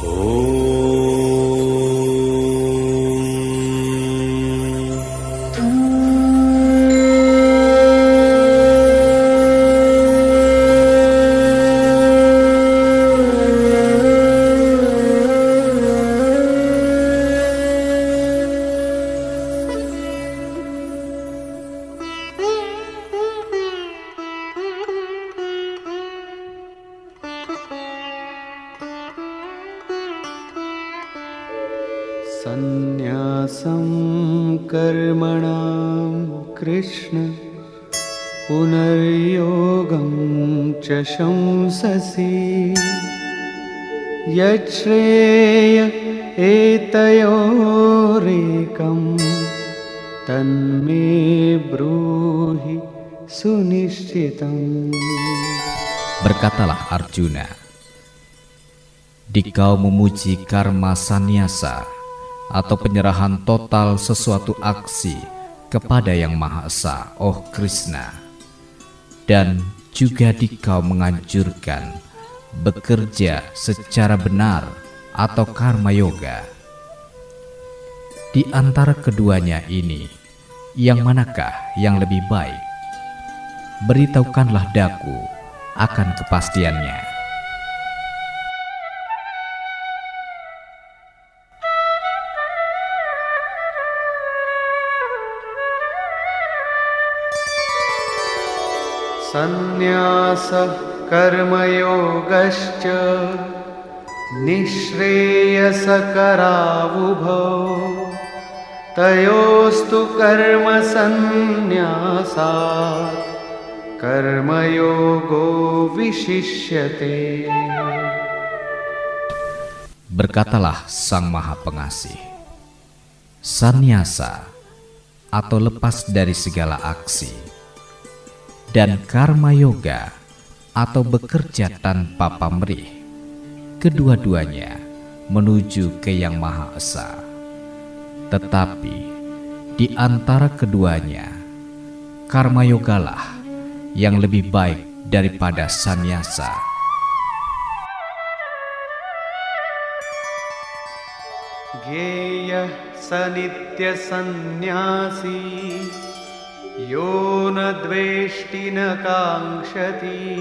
संन्यासं कर्मणां कृष्ण पुनर्योगं च शंससि यच्छ्रेय एतयोरेकं तन्मे ब्रूहि सुनिश्चितम्. Berkatalah Arjuna, dikau memuji karma sannyasa atau penyerahan total sesuatu aksi kepada Yang Maha Esa, oh Krishna, dan juga dikau menganjurkan bekerja secara benar atau karma yoga. Di antara keduanya ini, yang manakah yang lebih baik? Beritahukanlah daku akan kepastiannya. Sannyasah karmayogascha nishreyasakaravubhau tayostu karma sannyasat karmayogo vishishyate. Berkatalah Sang Maha Pengasih, sannyasa atau lepas dari segala aksi, dan karma yoga atau bekerja tanpa pamrih, kedua-duanya menuju ke Yang Maha Esa. Tetapi di antara keduanya, karma yogalah yang lebih baik daripada sannyasa. Geya sanitya sannyasi yo na dveshti na kankshati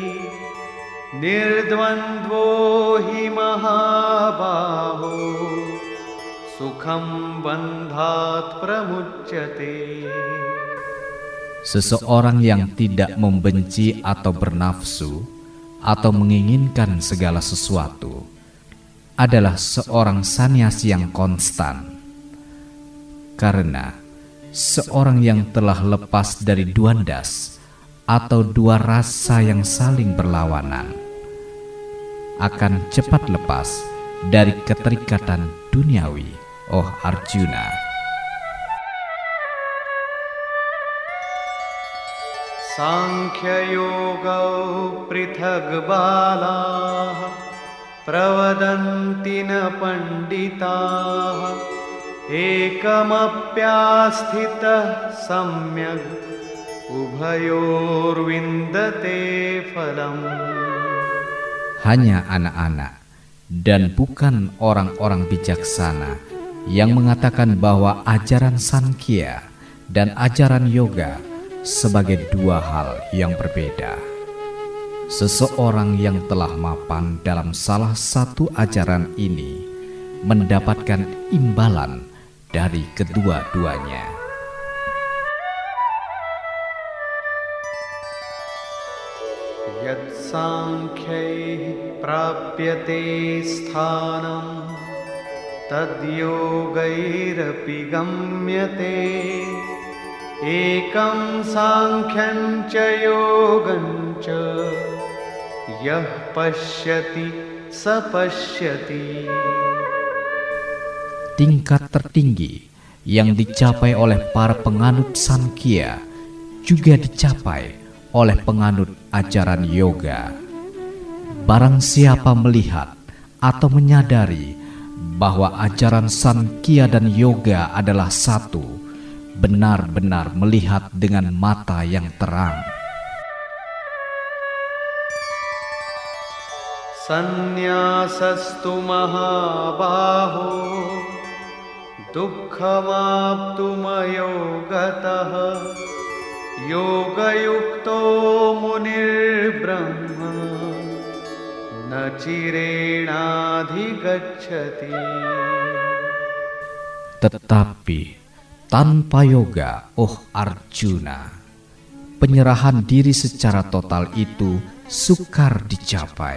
nirdvandvo hi mahabaho sukham bandhat pramuchyate. Seseorang yang tidak membenci atau bernafsu atau menginginkan segala sesuatu adalah seorang sannyasi yang konstan, karena seorang yang telah lepas dari duandas atau dua rasa yang saling berlawanan akan cepat lepas dari keterikatan duniawi, oh Arjuna. Sankhya yoga prithag balah pravadanti na panditah ekamapyasthitah samyak ubhayor vindate phalam. Hanya anak-anak dan bukan orang-orang bijaksana yang mengatakan bahwa ajaran Sankhya dan ajaran yoga sebagai dua hal yang berbeda. Seseorang yang telah mapan dalam salah satu ajaran ini mendapatkan imbalan dari kedua-duanya. Yat sankhyaih prapyate sthanam tad yogairapi gamyate ekam sankhyan ca yogam ca yah pashyati sapashyati. Tingkat tertinggi yang dicapai oleh para penganut Sankhya juga dicapai oleh penganut ajaran yoga. Barang siapa melihat atau menyadari bahwa ajaran Sankhya dan yoga adalah satu, benar-benar melihat dengan mata yang terang. Sannyasastu mahabaho dukkhamaptumayo gatah yogayukto munir brahma na cirenadhigacchati. Tetapi tanpa yoga, oh Arjuna, penyerahan diri secara total itu sukar dicapai.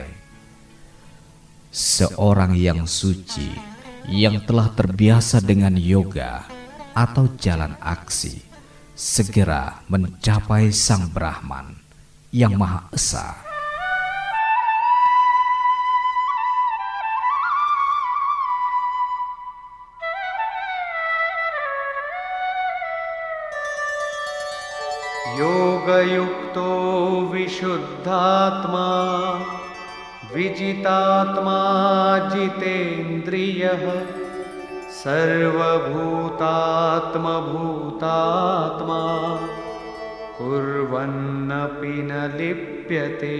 Seorang yang suci, yang telah terbiasa dengan yoga atau jalan aksi, segera mencapai Sang Brahman yang Maha Esa. Yogayukto vishuddhatma vijitatma jitendriyah sarvabhutatma bhutatma kurvannapi na lipyate.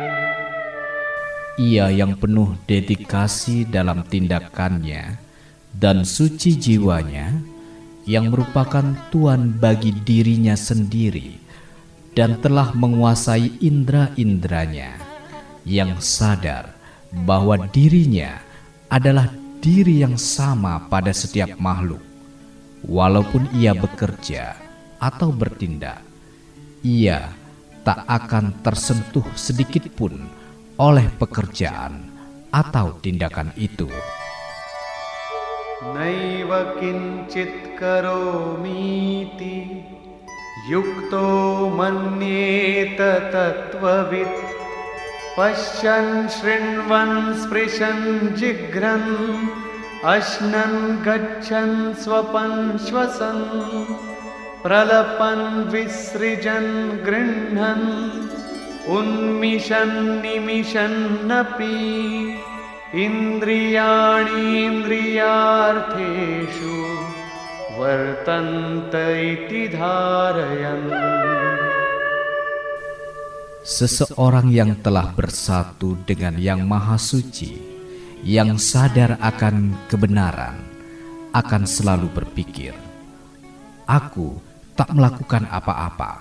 Ia yang penuh dedikasi dalam tindakannya dan suci jiwanya, yang merupakan tuan bagi dirinya sendiri dan telah menguasai indera-inderanya, yang sadar bahwa dirinya adalah diri yang sama pada setiap makhluk. Walaupun ia bekerja atau bertindak, ia tak akan tersentuh sedikit pun oleh pekerjaan atau tindakan itu. Naiva kincit karomiti yukto manyeta tattvavid pashyan shrinvan sprishan jigran ashnan gachan swapan shvasan pralapan visrijan grinhan unmishan nimishan napi indriyani indriyartheshu vartanta iti dharayan. Seseorang yang telah bersatu dengan Yang Maha Suci, yang sadar akan kebenaran, akan selalu berpikir, aku tak melakukan apa-apa.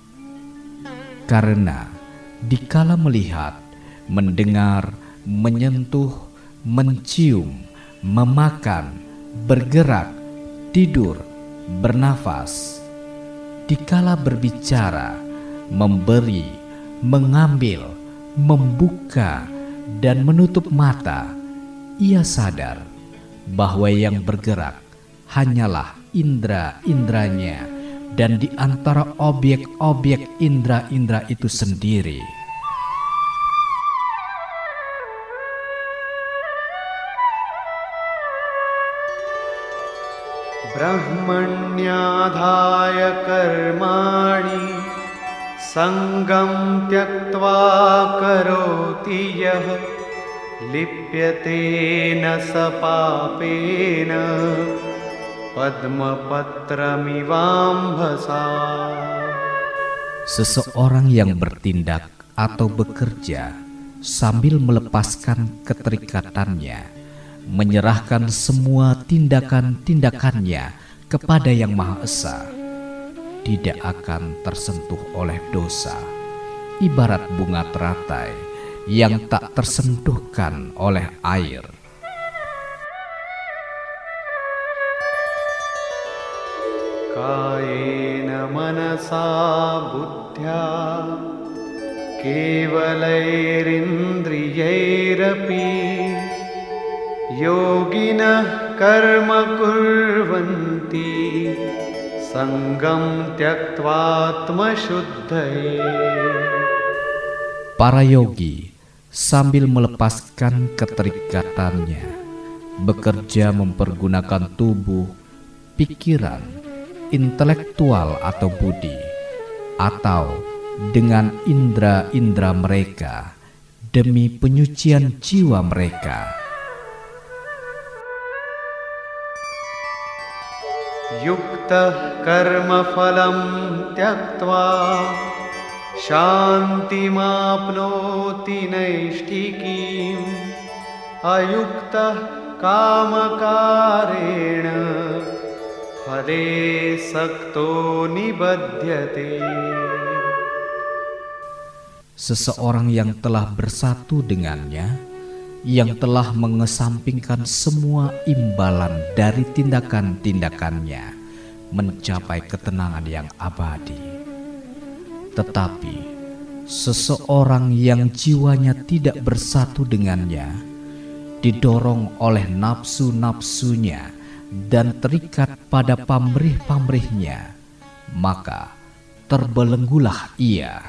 Karena dikala melihat, mendengar, menyentuh, mencium, memakan, bergerak, tidur, bernafas, dikala berbicara, memberi, mengambil, membuka, dan menutup mata, ia sadar bahwa yang bergerak hanyalah indera-inderanya dan di antara objek-objek indera-indera itu sendiri. Brahmanyadhaya karmani sangam tyaktva karoti yah lipyate na sapapena padmapatramivambhasa. Seseorang yang bertindak atau bekerja sambil melepaskan keterikatannya, menyerahkan semua tindakan-tindakannya kepada Yang Maha Esa, tidak akan tersentuh oleh dosa, ibarat bunga teratai yang tak tersentuhkan oleh air. Kayena manasa buddhya kevalairindriyairapi yoginah karma kurvanti sangam tyaktvatma syuddhaye. Para yogi sambil melepaskan keterikatannya, bekerja mempergunakan tubuh, pikiran, intelektual atau budi, atau dengan indera-indera mereka demi penyucian jiwa mereka. Yukta karma phalam tyaktva शान्तिमाप्नोति नैष्ठिकीम् अयुक्तः कामकारेण फले सक्तो निबध्यते. Seseorang yang telah bersatu dengannya, yang telah mengesampingkan semua imbalan dari tindakan-tindakannya, mencapai ketenangan yang abadi. Tetapi seseorang yang jiwanya tidak bersatu dengannya, didorong oleh nafsu-nafsunya dan terikat pada pamrih-pamrihnya, maka terbelenggulah ia.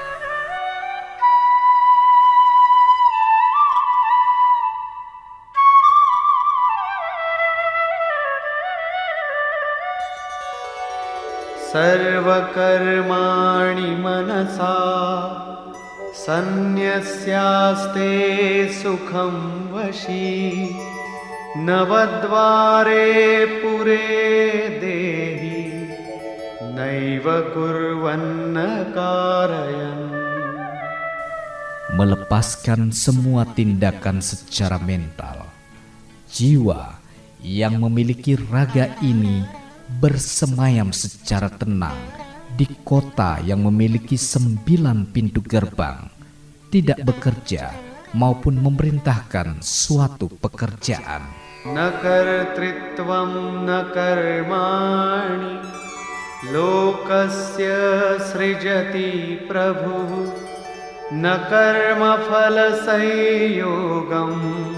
सर्वकर्माणि मनसा सन्न्यस्यास्ते सुखं वशी नवद्वारे पुरे देहि नैव कुर्वन्न कारयन्. Melepaskan semua tindakan secara mental, jiwa yang memiliki raga ini bersemayam secara tenang di kota yang memiliki 9 pintu gerbang, tidak bekerja maupun memerintahkan suatu pekerjaan. Na kartritvam na karmani lokasya srijati prabhu na karma phala sanyogam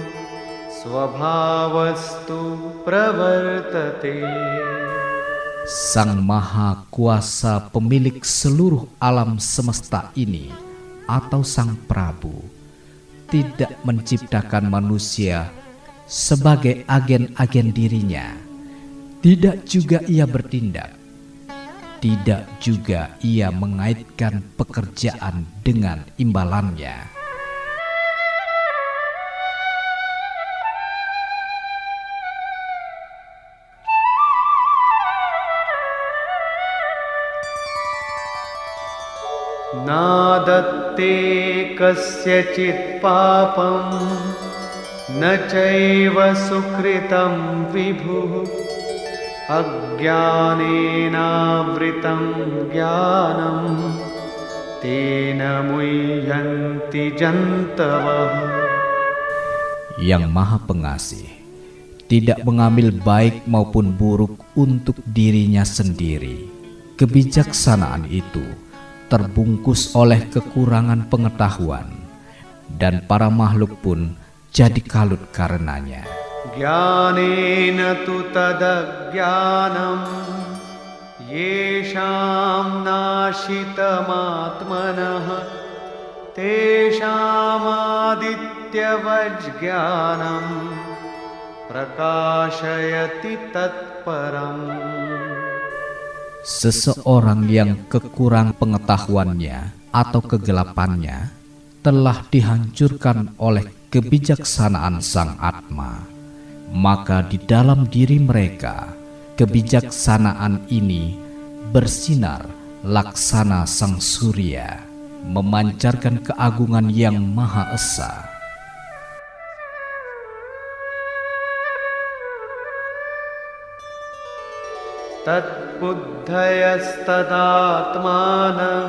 swabhavastu pravartate. Sang Maha Kuasa pemilik seluruh alam semesta ini atau Sang Prabu tidak menciptakan manusia sebagai agen-agen dirinya. Tidak juga ia bertindak. Tidak juga ia mengaitkan pekerjaan dengan imbalannya. नादत्ते कस्यचित् पापं न चैव सुकृतं विभुः अज्ञानेनावृतं ज्ञानं तेन मुह्यन्ति जन्तवः. Yang Maha Pengasih tidak mengambil baik maupun buruk untuk dirinya sendiri. Kebijaksanaan itu terbungkus oleh kekurangan pengetahuan, dan para makhluk pun jadi kalut karenanya. Jnanena tu tadajnanam yesham nashitamatmanah tesham adityavajnanam prakashayati tatparam. Seseorang yang kekurang pengetahuannya atau kegelapannya telah dihancurkan oleh kebijaksanaan Sang Atma. Maka di dalam diri mereka, kebijaksanaan ini bersinar laksana Sang Surya, memancarkan keagungan yang Maha Esa. Tat buddhayastadatmanah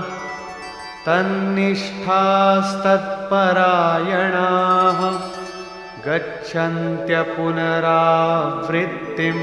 tannishthastatparayanah gacchantya punaravrittim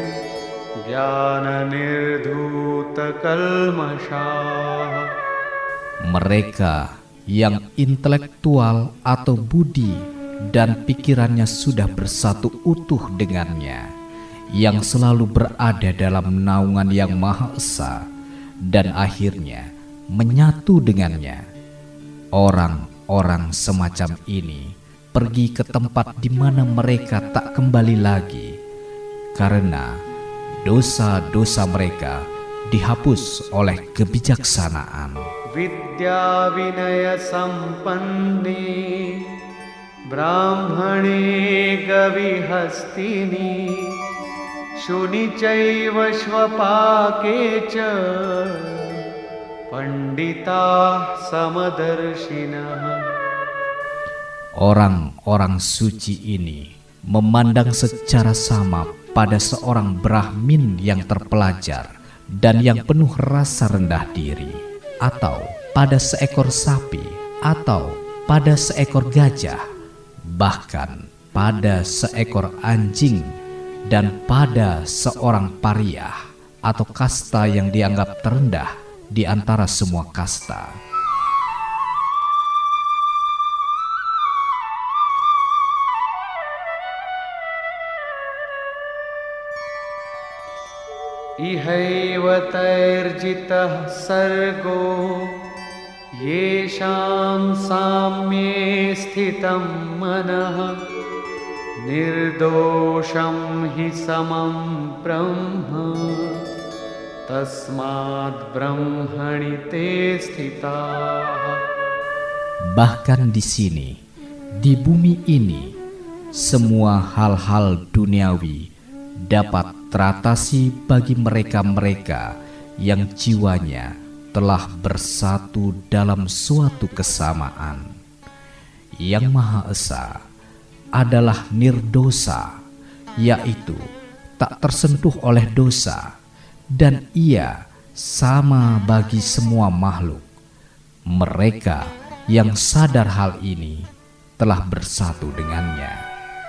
jnana nirdhuta kalmashah. Mereka yang intelektual atau budi dan pikirannya sudah bersatu utuh dengannya, yang selalu berada dalam naungan yang Maha Esa dan akhirnya menyatu dengannya. Orang-orang semacam ini pergi ke tempat di mana mereka tak kembali lagi, karena dosa-dosa mereka dihapus oleh kebijaksanaan. Vidya vinaya sampanni brahmane gavihastini shuni chaiva shvapake cha Panditah Samadarshinaha. Orang-orang suci ini memandang secara sama pada seorang Brahmin yang terpelajar dan yang penuh rasa rendah diri, atau pada seekor sapi, atau pada seekor gajah, bahkan pada seekor anjing, dan pada seorang pariah atau kasta yang dianggap terendah di antara semua kasta. Ihaiva tairjitah sargo yesham samye sthitam manah nirdosham hi samam brahma tasmad brahmani te sthitah. Bahkan di sini, di bumi ini, semua hal-hal duniawi dapat teratasi bagi mereka-mereka yang jiwanya telah bersatu dalam suatu kesamaan. Yang Maha Esa adalah nirdosa, yaitu tak tersentuh oleh dosa, dan Ia sama bagi semua makhluk. Mereka yang sadar hal ini telah bersatu dengannya.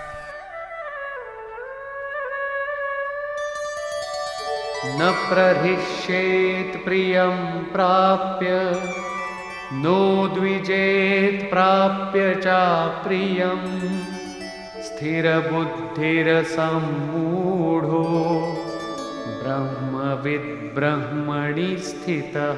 Na prahishyet priyam prapya no dvijet prapya cha priyam sthira buddhira sammudho brahmavid brahmani sthitah.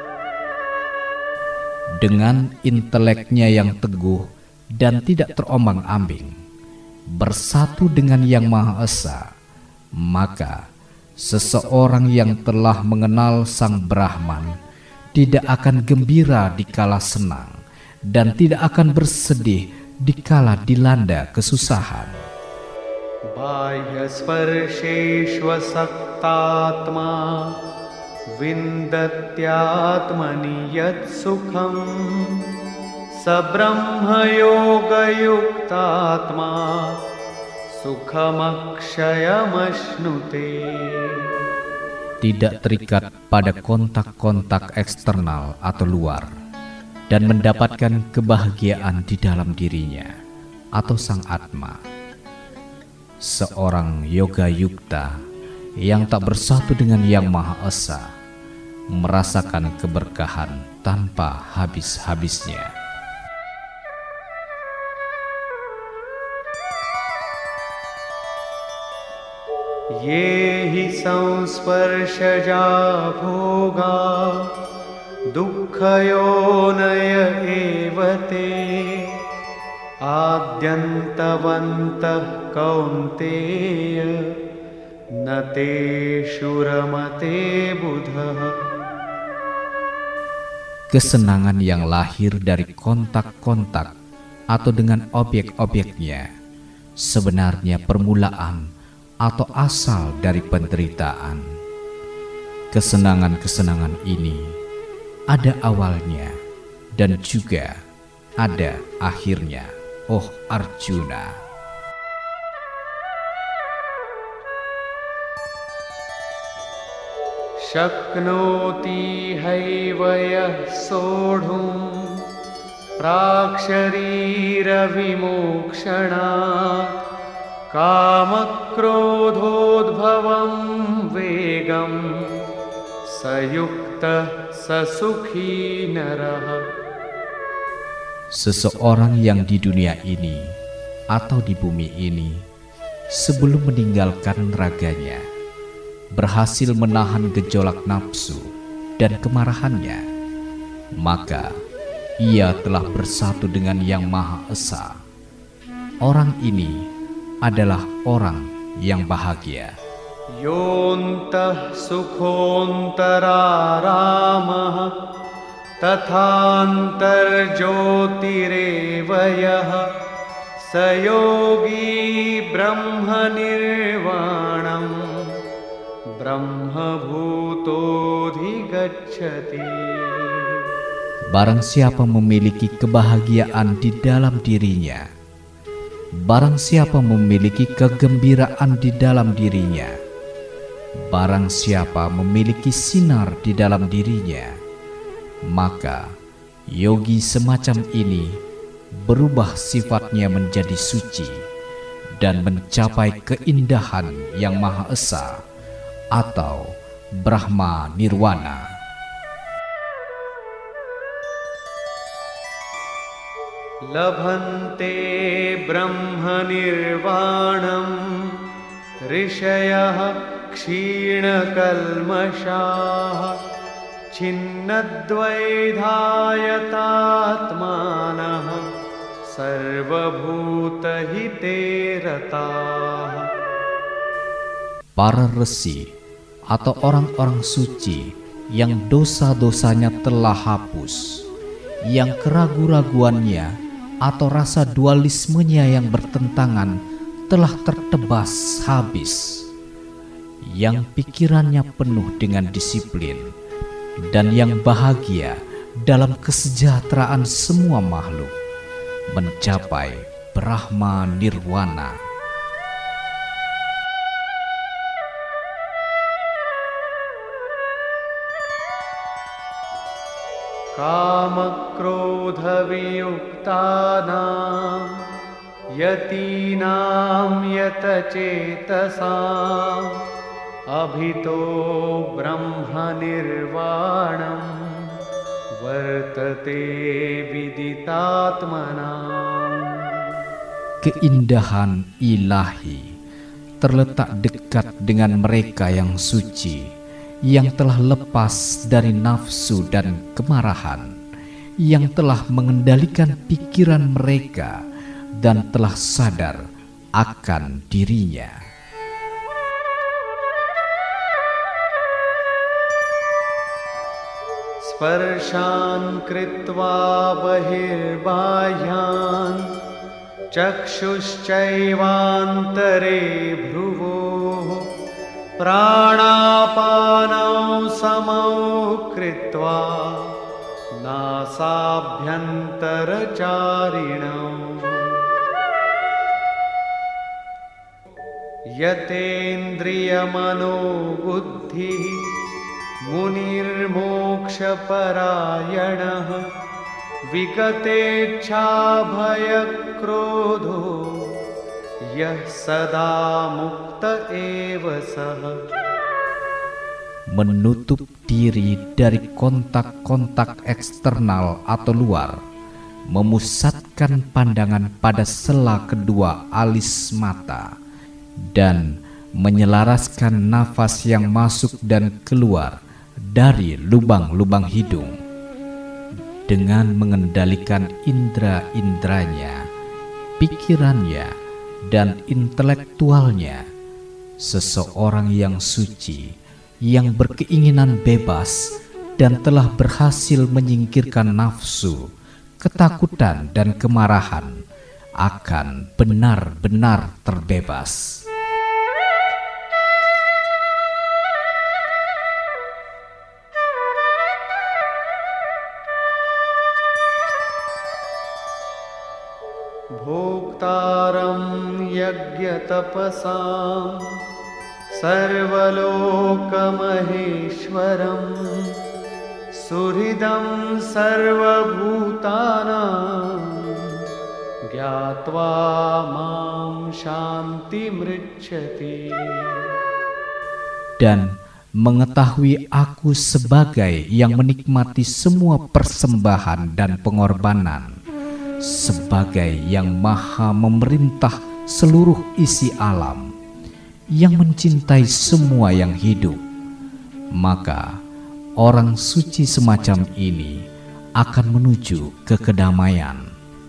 Dengan inteleknya yang teguh dan tidak terombang-ambing, bersatu dengan Yang Maha Esa, maka seseorang yang telah mengenal Sang Brahman tidak akan gembira dikala senang dan tidak akan bersedih dikala dilanda kesusahan. Bahya sparsheshva saktatma vindatyatmani yat sukham sabrahma yoga yuktatma sukhamakshayamashnuti. Tidak terikat pada kontak-kontak eksternal atau luar dan mendapatkan kebahagiaan di dalam dirinya atau sang Atma. Seorang yoga yukta yang tak bersatu dengan Yang Maha Esa merasakan keberkahan tanpa habis-habisnya. Ye hi samsparshaja bhoga dukkhayonaya evate adyantavantah kaunteya nate shuramate buddha. Kesenangan yang lahir dari kontak-kontak atau dengan objek-objeknya sebenarnya permulaan atau asal dari penderitaan. Kesenangan-kesenangan ini ada awalnya dan juga ada akhirnya, oh Arjuna. Shaknoti haivayah sodhum praksharira vimokshana kamakrodhodbhavam vegam sayukta sasukhi naraha. Seseorang yang di dunia ini atau di bumi ini sebelum meninggalkan raganya berhasil menahan gejolak nafsu dan kemarahannya, maka ia telah bersatu dengan Yang Maha Esa. Orang ini adalah orang yang bahagia. Yontah sukhontararamaha tathantar jyotirevayah sayogi brahma nirvanam brahma bhutodhi gacchati. Barang siapa memiliki kebahagiaan di dalam dirinya, barang siapa memiliki kegembiraan di dalam dirinya, barang siapa memiliki sinar di dalam dirinya, maka yogi semacam ini berubah sifatnya menjadi suci dan mencapai keindahan yang Maha Esa atau Brahma Nirwana. लभन्ते ब्रह्मनिर्वाणं ऋषयः क्षीणकल्मषाः छिन्नद्वैधायतात्मानः सर्वभूतहिते रताः. Para resi atau orang-orang suci yang dosa-dosanya telah hapus, yang keraguan-raguannya atau rasa dualismenya yang bertentangan telah tertebas habis, yang pikirannya penuh dengan disiplin, dan yang bahagia dalam kesejahteraan semua makhluk, mencapai Brahma Nirwana. कामक्रोधवियुक्तानां यतीनां यतचेतसाम् अभितो ब्रह्मनिर्वाणं वर्तते विदितात्मनाम्. Keindahan ilahi terletak dekat dengan mereka yang suci, yang telah lepas dari nafsu dan kemarahan, yang telah mengendalikan pikiran mereka dan telah sadar akan dirinya. स्पर्शान् कृत्वा बहिर्बाह्यान् चक्षुश्चैवान्तरे भ्रुवोः प्राणापानौ समौ कृत्वा नासाभ्यन्तरचारिणौ यतेन्द्रियमनोबुद्धिः मुनिर्मोक्षपरायणः विगतेच्छाभयक्रोधो यः सदा मुक्त एव सः. Menutup diri dari kontak-kontak eksternal atau luar, memusatkan pandangan pada sela kedua alis mata, dan menyelaraskan nafas yang masuk dan keluar dari lubang-lubang hidung. Dengan mengendalikan indera-inderanya, pikirannya, dan intelektualnya, seseorang yang suci, yang berkeinginan bebas dan telah berhasil menyingkirkan nafsu, ketakutan, dan kemarahan, akan benar-benar terbebas. भोक्तारं यज्ञतपसां सर्वलोकमहेश्वरं सुहृदं सर्वभूतानां ज्ञात्वा मां शान्तिमृच्छति. Dan mengetahui aku sebagai yang menikmati semua persembahan dan pengorbanan, sebagai yang maha memerintah seluruh isi alam, yang mencintai semua yang hidup, maka orang suci semacam ini akan menuju ke kedamaian.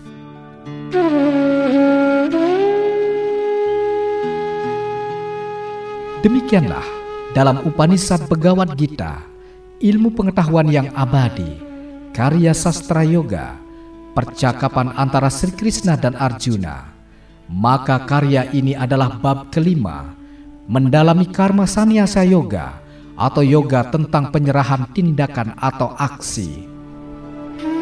Demikianlah dalam Upanishad Bhagavad Gita, ilmu pengetahuan yang abadi, karya sastra yoga, percakapan antara Sri Krishna dan Arjuna. Maka karya ini adalah bab kelima, mendalami karma sannyasa yoga atau yoga tentang penyerahan tindakan atau aksi.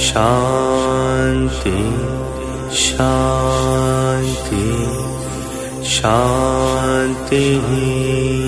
शान्ति शान्ति शान्तिः।